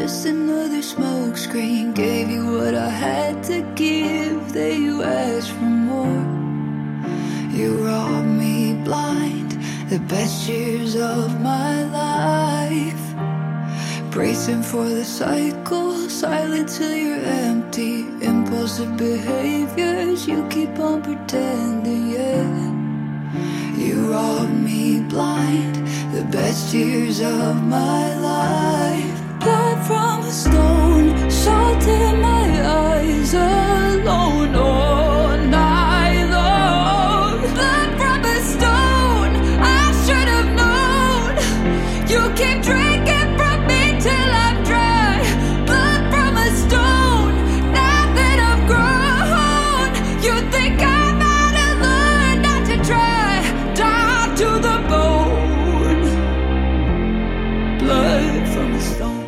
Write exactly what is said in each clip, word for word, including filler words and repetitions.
just another smokescreen. Gave you what I had to give, then you asked for more. You robbed me blind, the best years of my life. Bracing for the cycle, silent till you're empty. Impulsive behaviors, you keep on pretending, yeah. You robbed me blind, the best years of my life. Blood from a stone, salt in my eyes, alone all night long. Blood from a stone, I should have known. You keep drinking from me till I'm dry. Blood from a stone, now that I've grown. You think I might have learned not to try. Down to the bone. Blood from a stone.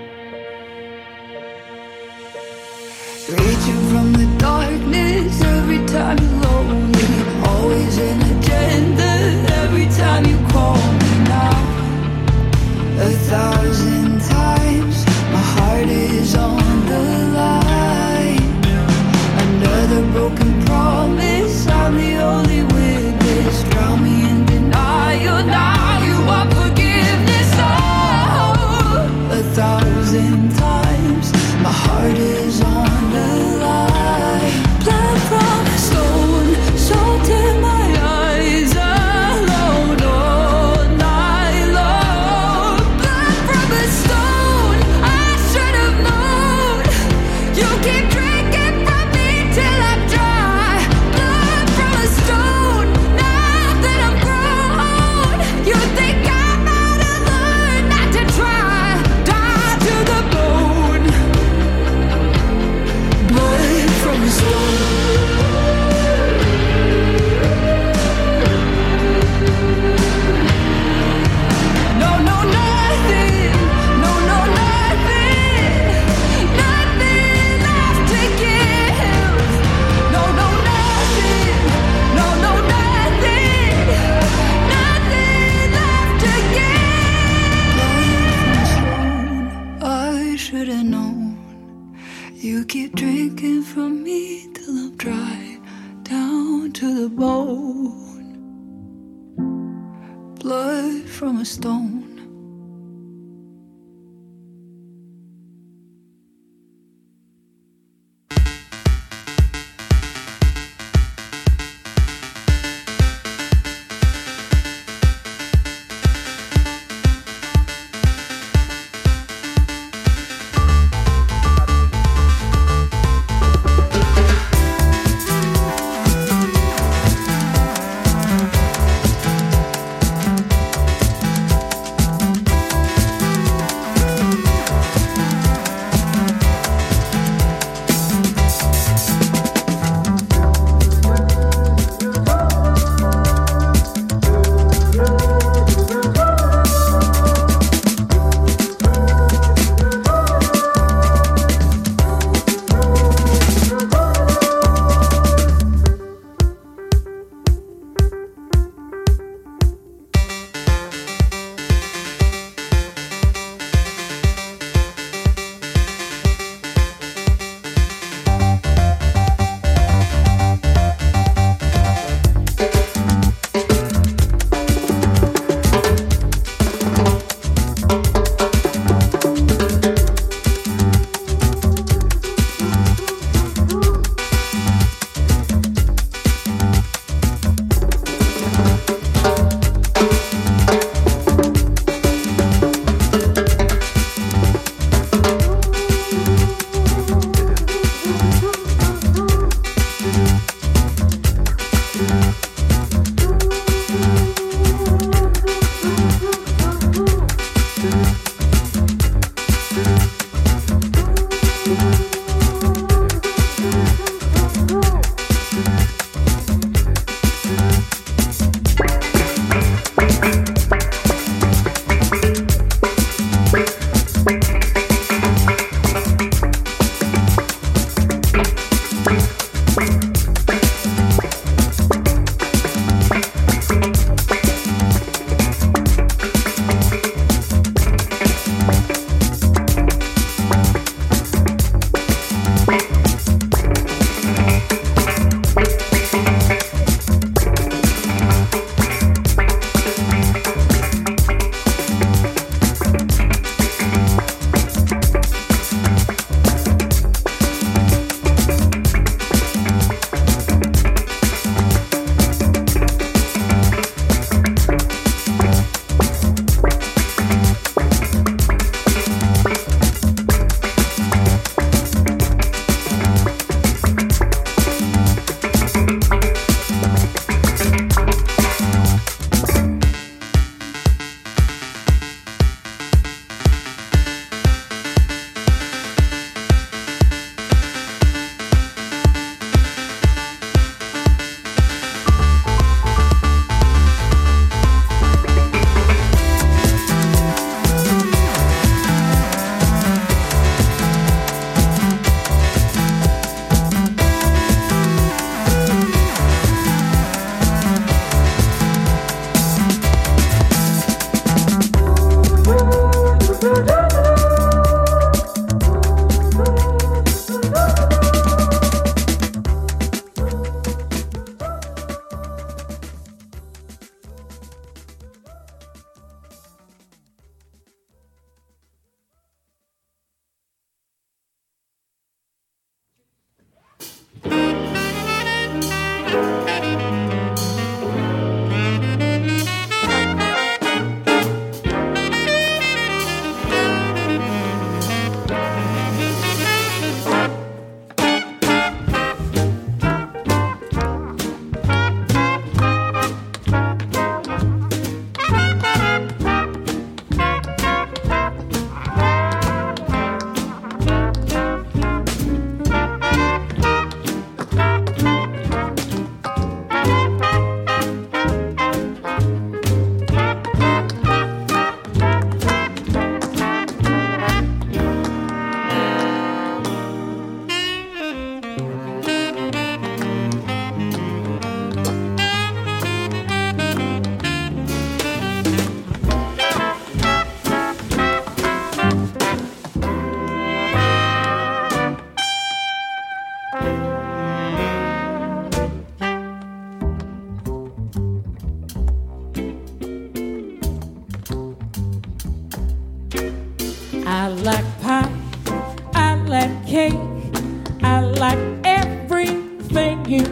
Reaching from the darkness every time you're lonely. Always an agenda every time you call me now. A thousand times my heart is on the line. Another broken promise, I'm the only witness. Drown me in denial, now you want forgiveness. Oh, a thousand times my heart is on the line. Blood from a stone, salt in my eyes, alone all night long. Blood from a stone, I should have known. You keep drinking from me till I'm dry. Blood from a stone, now that I'm grown. You think I might have learned not to try. Die to the bone. Blood from a stone. No, no, nothing. No, no, nothing. Nothing left to give. No, no, nothing. No, no, nothing. Nothing left to give. I should have known. You keep drinking from me till I'm dry, down to the bone. Blood from a stone.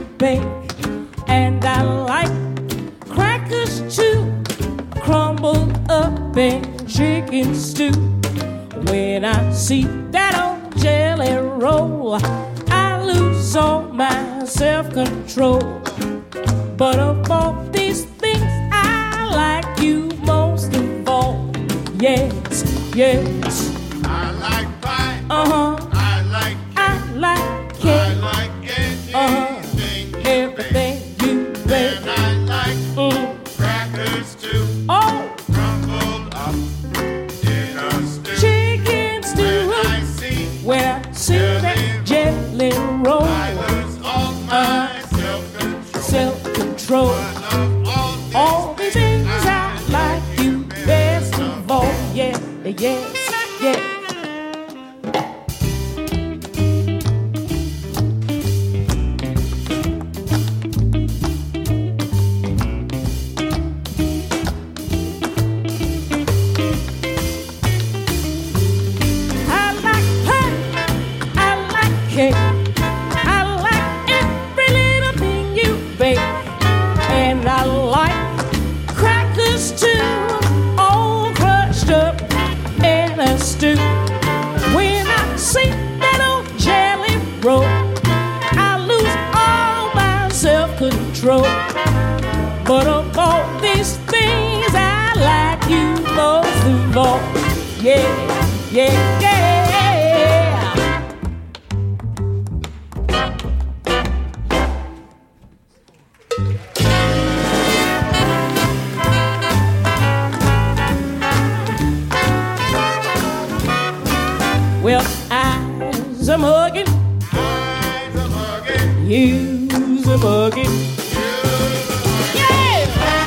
bake, and I like crackers too, crumbled up in chicken stew. When I see that old jelly roll, I lose all my self-control. But of all these things, I like you most of all. Yes, yes. I like pie. Uh-huh. I like cake. I like cake. I like anything. Uh-huh. You Everything you bake. And I like Mm. crackers too. Oh, Crumbled up in a stew. chicken stew. When I see When I see that jelly roll, I lose all my self-control. self-control. But of all these All these things I like you best of all. Yeah, yes, yeah. I like pie, I like cake, I like every little thing you bake, and I like crackers too, all crushed up in a stew. When I see that old jelly roll, I lose all my self-control. But of all these things, I like you most of all. Yeah, yeah, yeah. Well, I's a muggin', eyes are mugging. you's a muggin'. Yeah!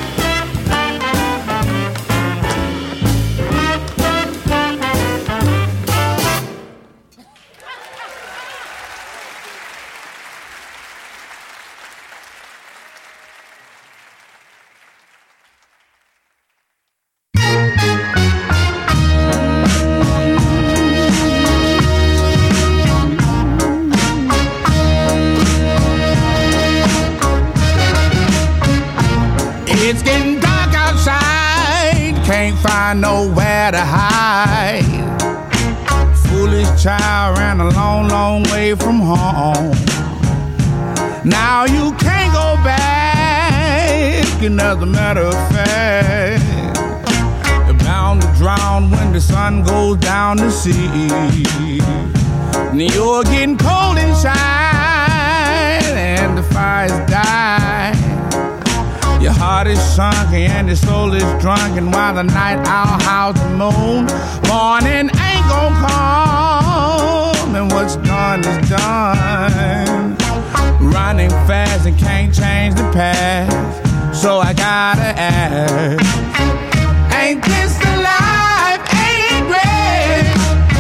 It's getting dark outside, can't find nowhere to hide. Foolish child ran a long, long way from home. Now you can't go back, and as a matter of fact, you're bound to drown when the sun goes down to sea. And you're getting cold inside, and the fire's dying. Your heart is sunk and your soul is drunken while the night owl howls the moon. Morning ain't gon' come, and what's done is done. Running fast and can't change the past, so I gotta ask, ain't this the life? Ain't it great?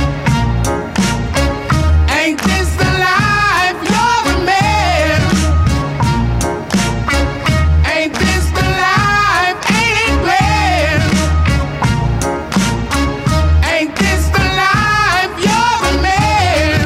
Ain't this the life? You're the man. Ain't this the life? Ain't it great? Ain't this the life? You're the man.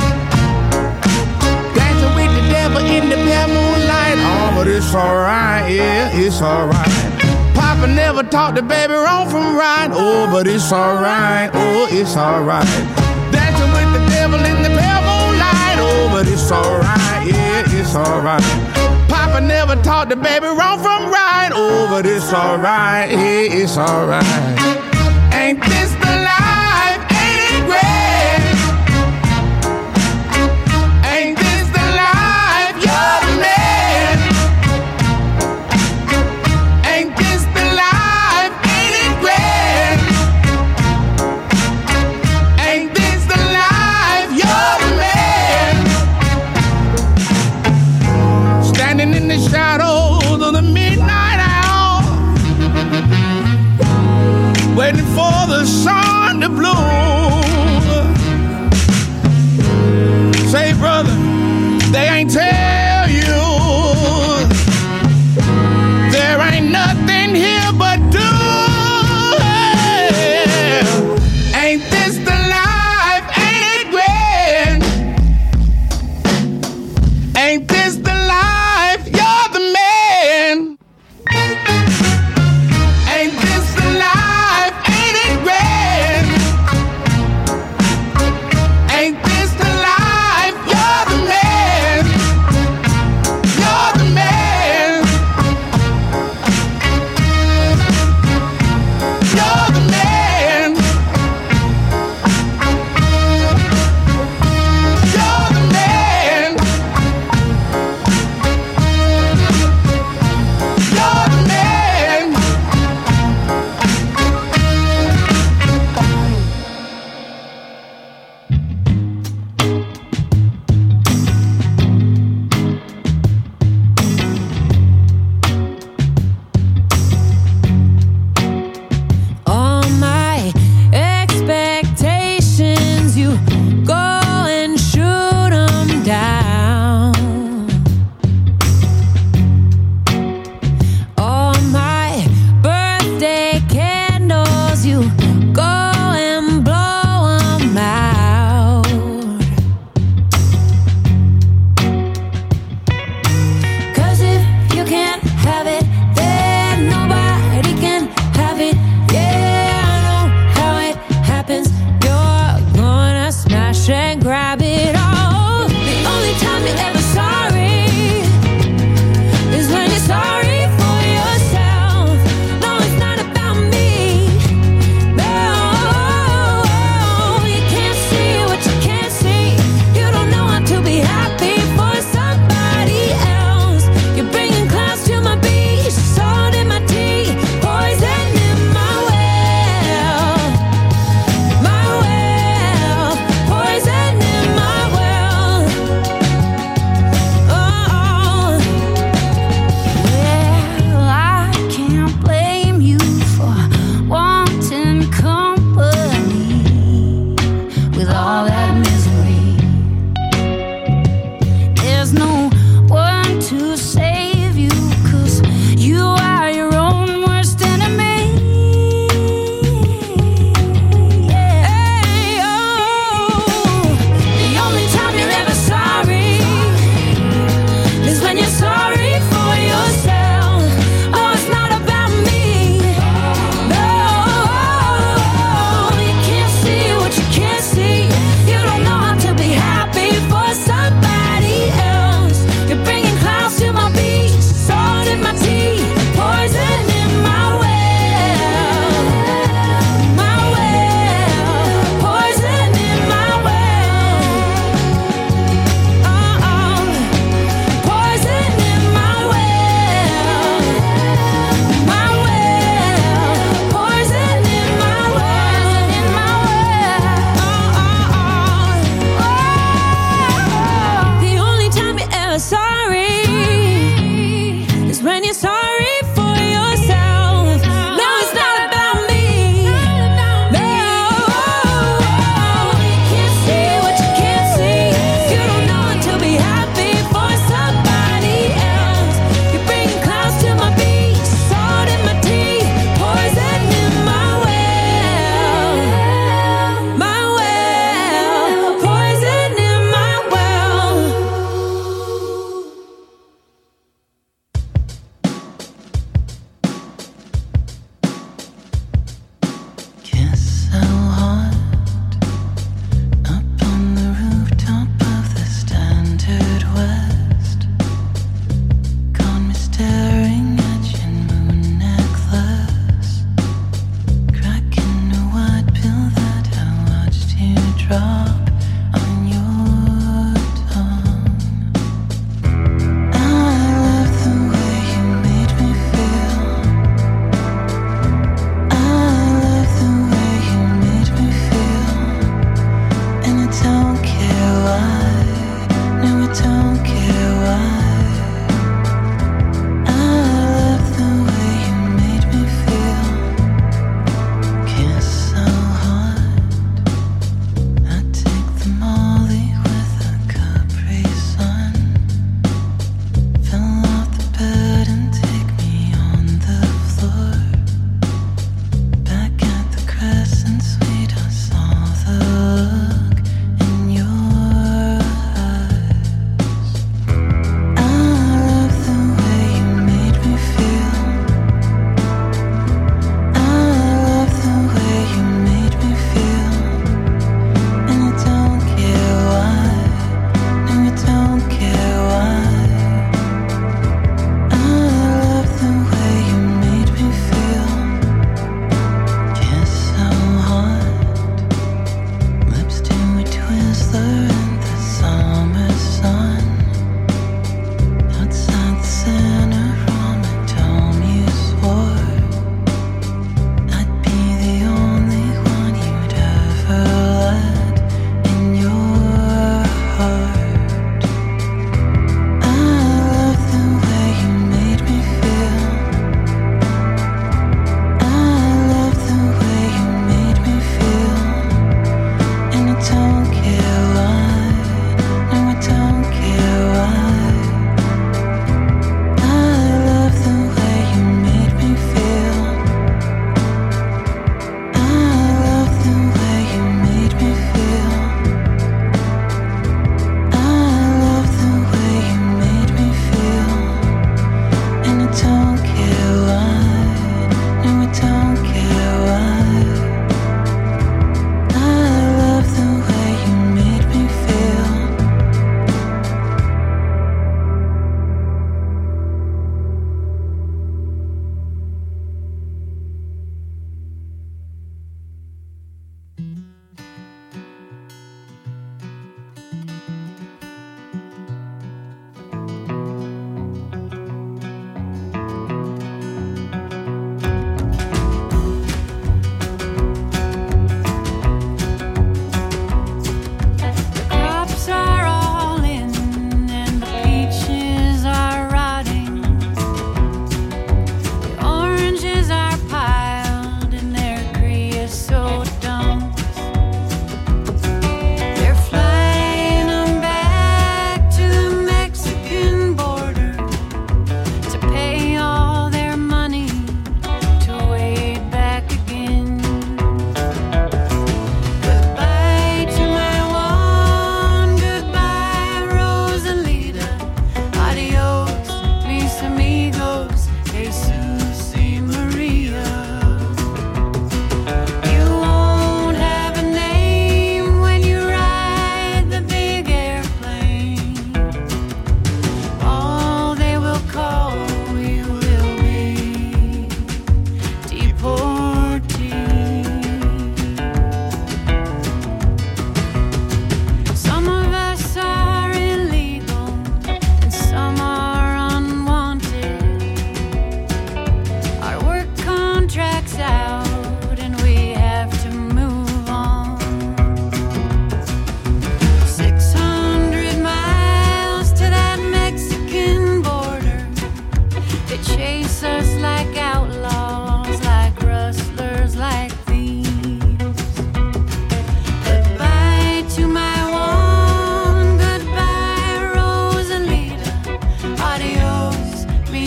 Dancing with the devil in the pale moonlight. Oh, but it's alright, yeah, it's alright. Papa never taught the baby wrong from right. Oh, but it's alright, oh, it's alright. Dancing with the devil in the pale moonlight. Oh, but it's alright, yeah, it's alright. Papa never taught the baby wrong from right. Oh, but it's alright, yeah, it's alright. Ain't this the life? Ain't it great? Ain't this the life? You're the man. Ain't this the life? Ain't it great? Ain't this the life? You're the man. Standing in the shadows of the midnight hour, waiting for the sun to bloom. Say, brother, they ain't tell you there ain't nothing here but doom. Ain't this the life? Ain't it great? Ain't this the life?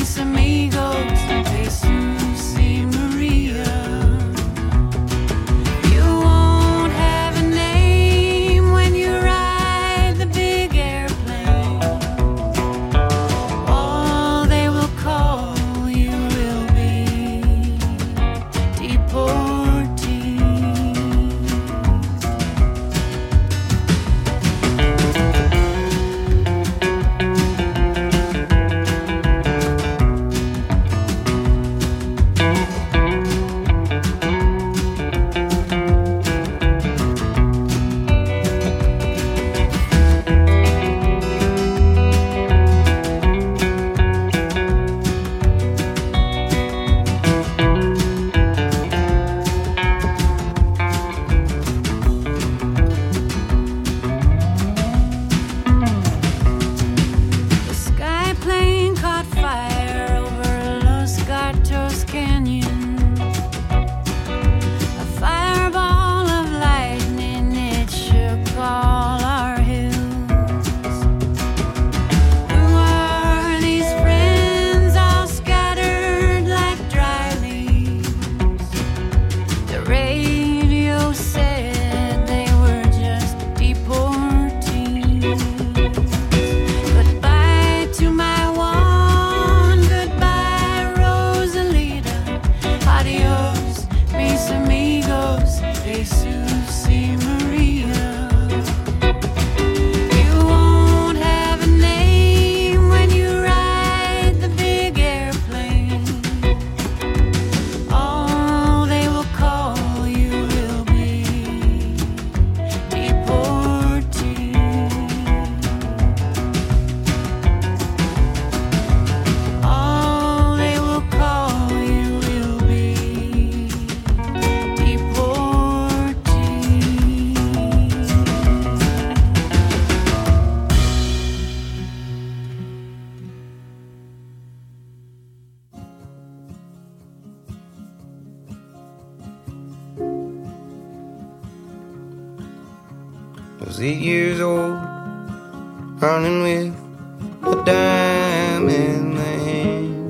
mis amigos, Jesús y Maria. You won't have a name when you ride the big airplane. All they will call you will be deportees. The sky plane caught fire over Los Gatos Canyon. A fireball of lightning, it shook all our hills. Who are these friends all scattered like dry leaves? The radio said they were just deportees. Goodbye to my Juan, goodbye Rosalita. Adios, mis amigos, Jesús y Maria. You won't have a name when you ride the big airplane. All they will call you will be deportees. All they will call you will be deportees. I was eight years old, running with a dime in the hand.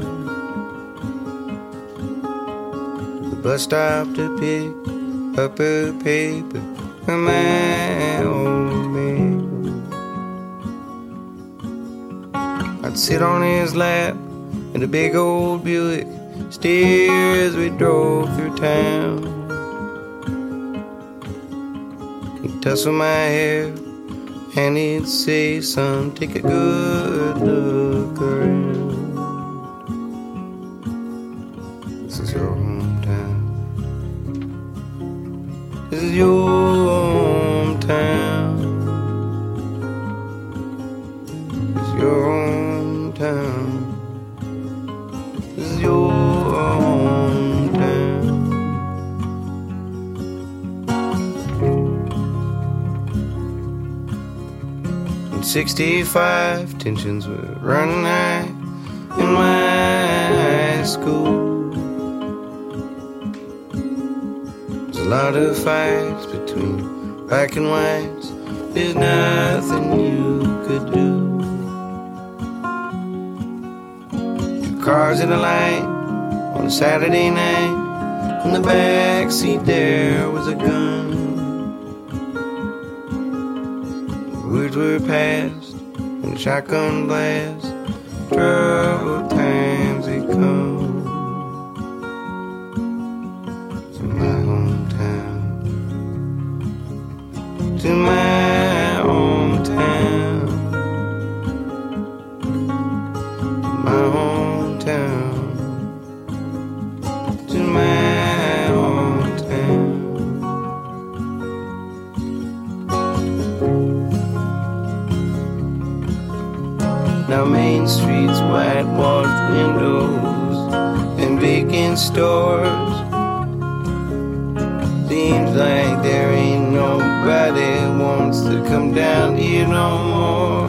The bus stop to pick up a paper from my old man. I'd sit on his lap in a big old Buick, stare as we drove through town. He'd tussle my hair and he'd say, son, take a good look around. This is your hometown. This is your hometown. This is your hometown. This is your hometown. In sixty-five, tensions were running high in my high school. There's a lot of fights between black and whites. There's nothing you could do. Two cars in a line on a Saturday night. In the back seat there was a gun. Words were passed in a shotgun blast. Troubled times had come to my hometown. To my hometown. To my hometown. To my hometown. Now Main Street's whitewashed windows and vacant stores. Seems like there ain't nobody wants to come down here no more.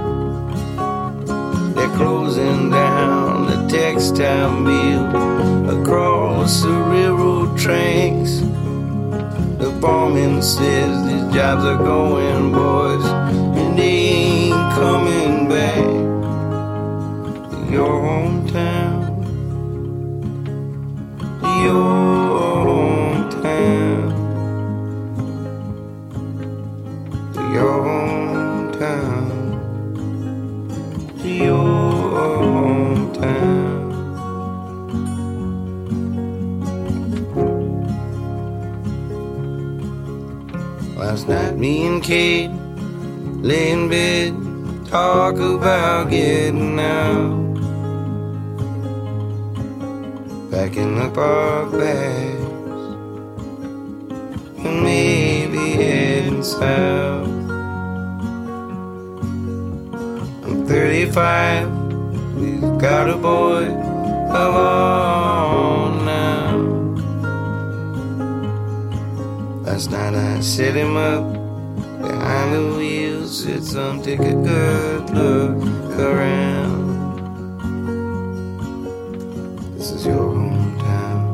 They're closing down the textile mill across the railroad tracks. The foreman says these jobs are going, boys, and they ain't coming back. your hometown, your hometown, your hometown, your hometown. Last night me and Kate lay in bed, talk about getting out, packing up our bags, and maybe heading south. I'm thirty-five, we've got a boy of our own now. Last night I set him up behind the wheel, said son, take a good look around. This is your hometown.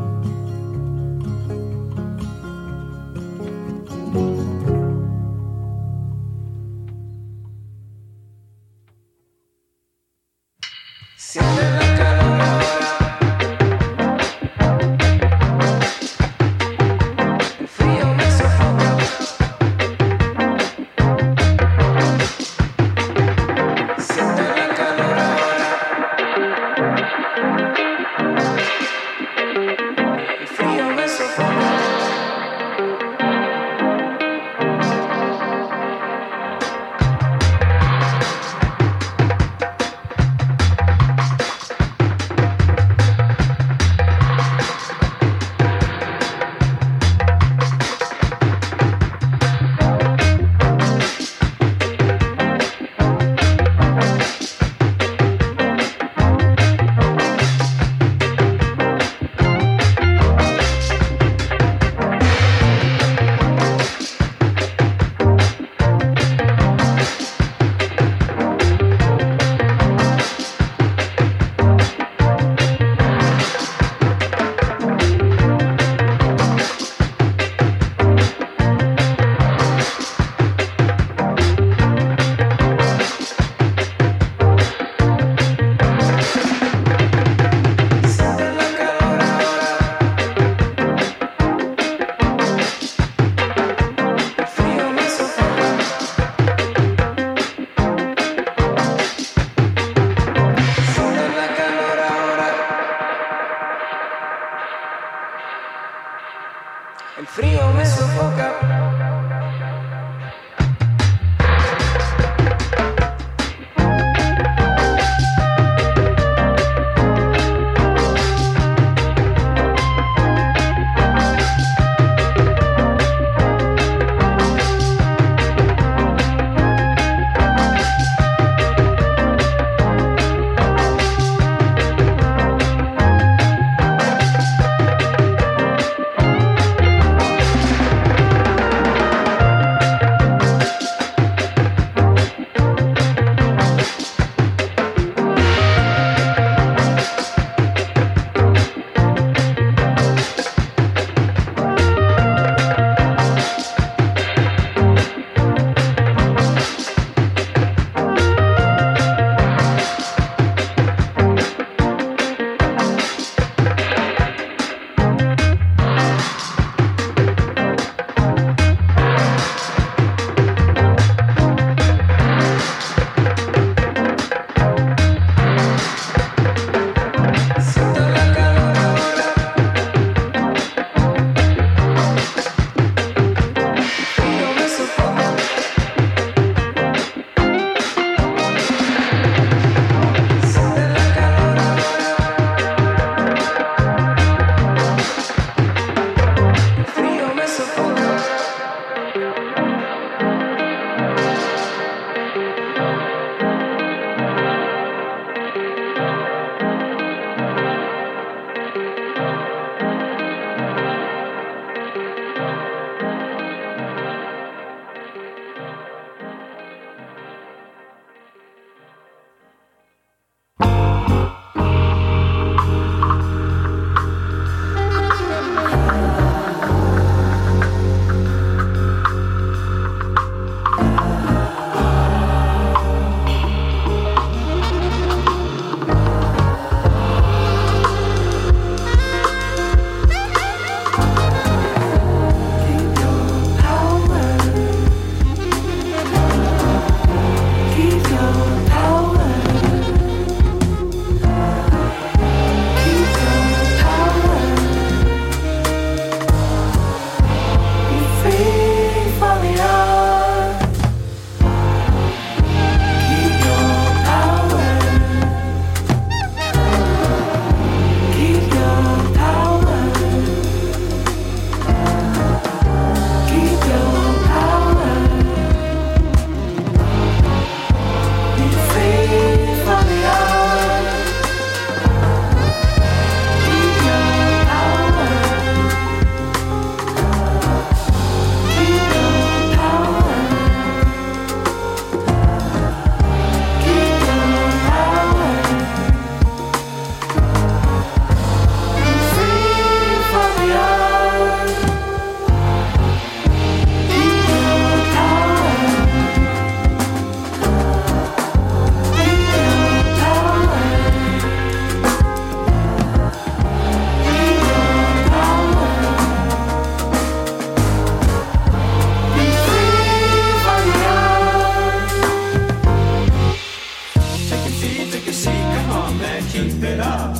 it up.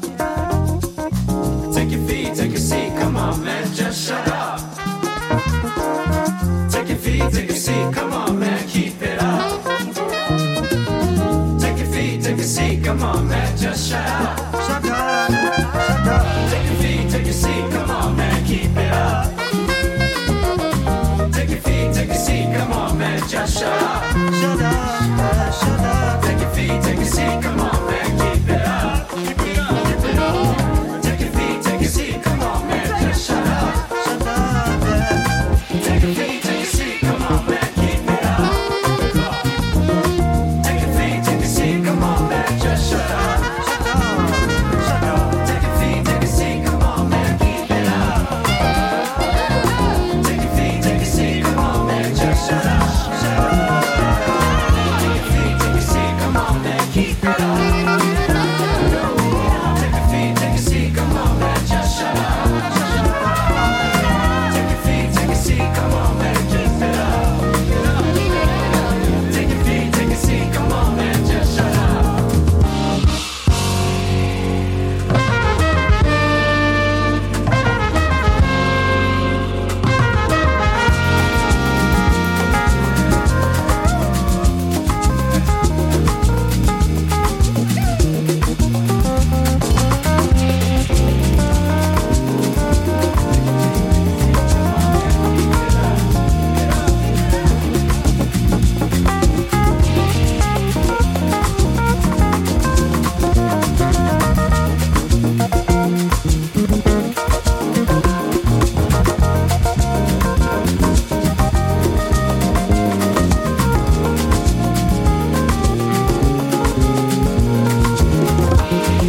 Take your feet, take a seat, come on man, just shut up. Take your feet, take a seat, come on man, keep it up. Take your feet, take a seat, come on man, just shut up. Shut up, shut up. Take your feet, take a seat, come on man, keep it up. Take your feet, take a seat, come on man, just shut up. Shut up, shut up. Take your feet, take a seat, come on.